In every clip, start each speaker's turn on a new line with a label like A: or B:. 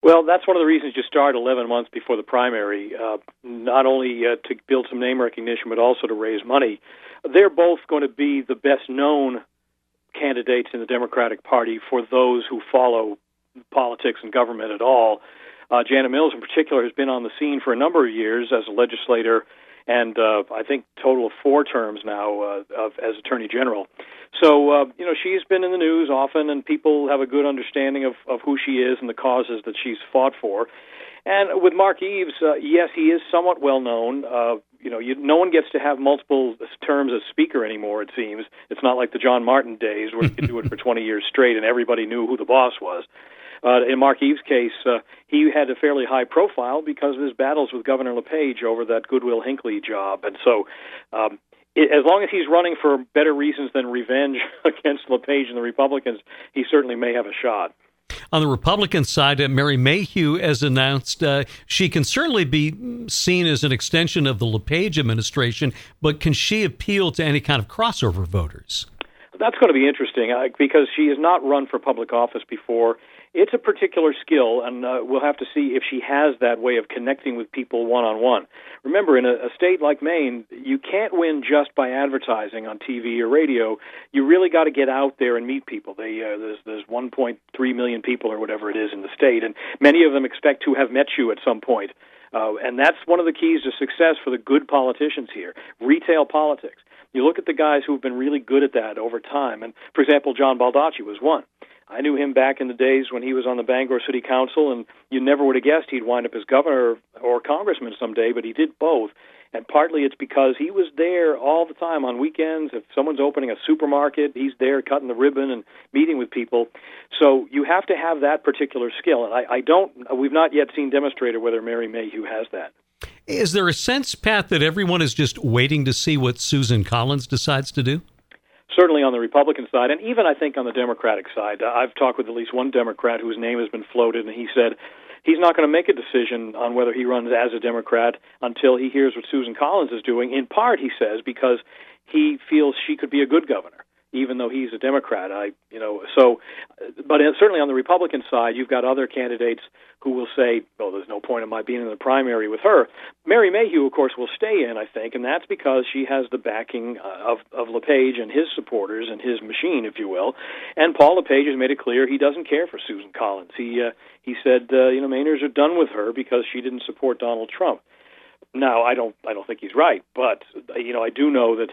A: Well, that's one of the reasons you start 11 months before the primary, not only to build some name recognition, but also to raise money. They're both going to be the best-known candidates in the Democratic Party for those who follow politics and government at all. Janet Mills, in particular, has been on the scene for a number of years as a legislator, and I think total of 4 terms now as Attorney General. So, she's been in the news often, and people have a good understanding of who she is and the causes that she's fought for. And with Mark Eves, yes, he is somewhat well-known. No one gets to have multiple terms as Speaker anymore, it seems. It's not like the John Martin days where you could do it for 20 years straight and everybody knew who the boss was. In Mark Eves' case, he had a fairly high profile because of his battles with Governor LePage over that Goodwill Hinckley job. And so as long as he's running for better reasons than revenge against LePage and the Republicans, he certainly may have a shot.
B: On the Republican side, Mary Mayhew has announced she can certainly be seen as an extension of the LePage administration, but can she appeal to any kind of crossover voters?
A: That's going to be interesting because she has not run for public office before. It's a particular skill, and we'll have to see if she has that way of connecting with people one-on-one. Remember, in a state like Maine, you can't win just by advertising on TV or radio. You really got to get out there and meet people. There's 1.3 million people or whatever it is in the state, and many of them expect to have met you at some point. And that's one of the keys to success for the good politicians here, retail politics. You look at the guys who've been really good at that over time, and, for example, John Baldacci was one. I knew him back in the days when he was on the Bangor City Council, and you never would have guessed he'd wind up as governor or congressman someday, but he did both. And partly it's because he was there all the time on weekends. If someone's opening a supermarket, he's there cutting the ribbon and meeting with people. So you have to have that particular skill. And we've not yet seen demonstrated whether Mary Mayhew has that.
B: Is there a sense, Pat, that everyone is just waiting to see what Susan Collins decides to do?
A: Certainly on the Republican side, and even I think on the Democratic side. I've talked with at least one Democrat whose name has been floated, and he said he's not going to make a decision on whether he runs as a Democrat until he hears what Susan Collins is doing, in part, he says, because he feels she could be a good governor, even though he's a Democrat. But certainly on the Republican side, you've got other candidates who will say, well, there's no point in my being in the primary with her. Mary Mayhew, of course, will stay in, I think, and that's because she has the backing of LePage and his supporters and his machine, if you will. And Paul LePage has made it clear he doesn't care for Susan Collins. He said, Mainers are done with her because she didn't support Donald Trump. Now, I don't think he's right, but I do know that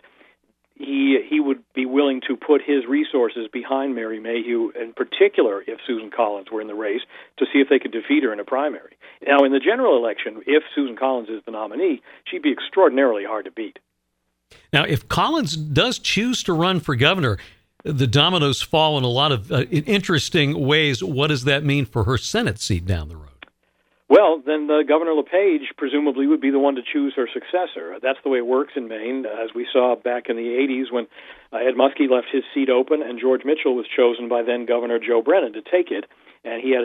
A: he would be willing to put his resources behind Mary Mayhew, in particular if Susan Collins were in the race, to see if they could defeat her in a primary. Now, in the general election, if Susan Collins is the nominee, she'd be extraordinarily hard to beat.
B: Now, if Collins does choose to run for governor, the dominoes fall in a lot of interesting ways. What does that mean for her Senate seat down the road?
A: Well, then Governor LePage presumably would be the one to choose her successor. That's the way it works in Maine, as we saw back in the 80s when Ed Muskie left his seat open and George Mitchell was chosen by then Governor Joe Brennan to take it. And he had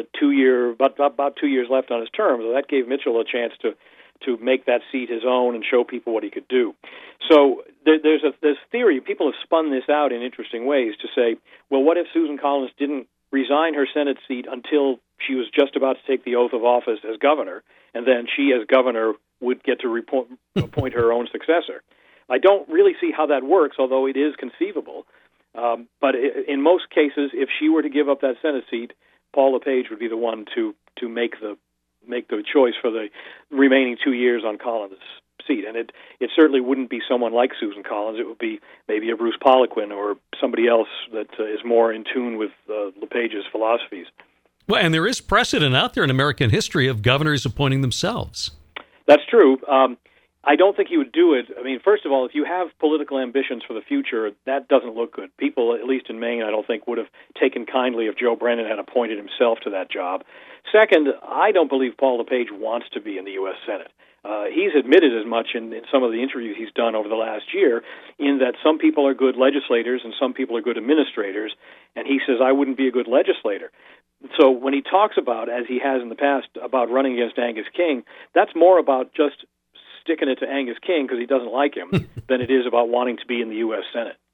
A: about 2 years left on his term, so that gave Mitchell a chance to make that seat his own and show people what he could do. So there's theory. People have spun this out in interesting ways to say, well, what if Susan Collins didn't resign her Senate seat until she was just about to take the oath of office as governor, and then she, as governor, would get to appoint her own successor. I don't really see how that works, although it is conceivable. But in most cases, if she were to give up that Senate seat, Paul LePage would be the one to make the choice for the remaining 2 years on Collins' seat. And it certainly wouldn't be someone like Susan Collins. It would be maybe a Bruce Poliquin or somebody else that is more in tune with LePage's philosophies.
B: Well, and there is precedent out there in American history of governors appointing themselves.
A: That's true. I don't think he would do it. I mean, first of all, if you have political ambitions for the future, that doesn't look good. People, at least in Maine, I don't think would have taken kindly if Joe Brennan had appointed himself to that job. Second, I don't believe Paul LePage wants to be in the U.S. Senate. He's admitted as much in some of the interviews he's done over the last year, in that some people are good legislators and some people are good administrators, and he says, I wouldn't be a good legislator. So when he talks about, as he has in the past, about running against Angus King, that's more about just sticking it to Angus King because he doesn't like him than it is about wanting to be in the U.S. Senate.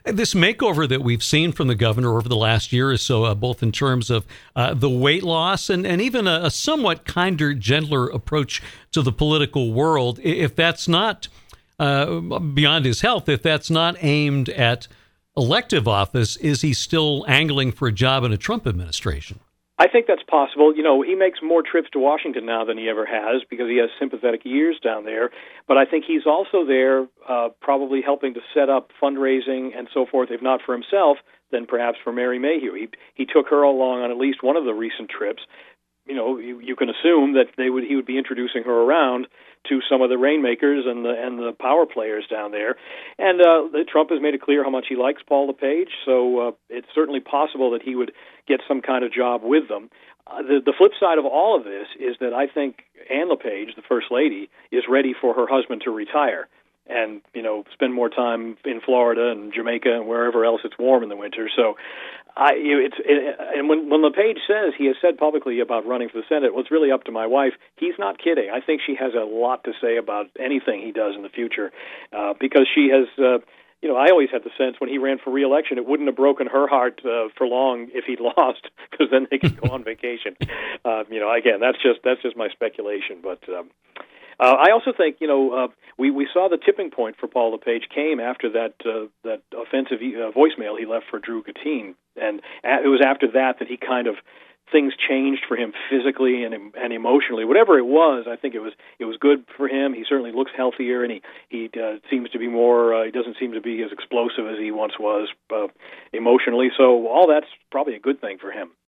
B: This makeover that we've seen from the governor over the last year or so, both in terms of the weight loss and even a somewhat kinder, gentler approach to the political world, if that's not beyond his health, if that's not aimed at elective office, is he still angling for a job in a Trump administration?
A: I think that's possible. You know, he makes more trips to Washington now than he ever has because he has sympathetic ears down there. But I think he's also there probably helping to set up fundraising and so forth, if not for himself, then perhaps for Mary Mayhew. He took her along on at least one of the recent trips. You know, you can assume that he would be introducing her around to some of the rainmakers and the power players down there. And Trump has made it clear how much he likes Paul LePage, so it's certainly possible that he would get some kind of job with them. The flip side of all of this is that I think Ann LePage, the First Lady, is ready for her husband to retire and, you know, spend more time in Florida and Jamaica and wherever else it's warm in the winter. So and when LePage says, he has said publicly about running for the Senate, well, it's really up to my wife. He's not kidding. I think she has a lot to say about anything he does in the future because she has, you know, I always had the sense when he ran for re-election, it wouldn't have broken her heart for long if he'd lost because then they could go on vacation. You know, again, that's just my speculation, but I also think, you know, we saw the tipping point for Paul LePage came after that offensive voicemail he left for Drew Gatine, and it was after that he kind of things changed for him physically and emotionally. Whatever it was, I think it was good for him. He certainly looks healthier, and he seems to be more. He doesn't seem to be as explosive as he once was emotionally. So all that's probably a good thing for him.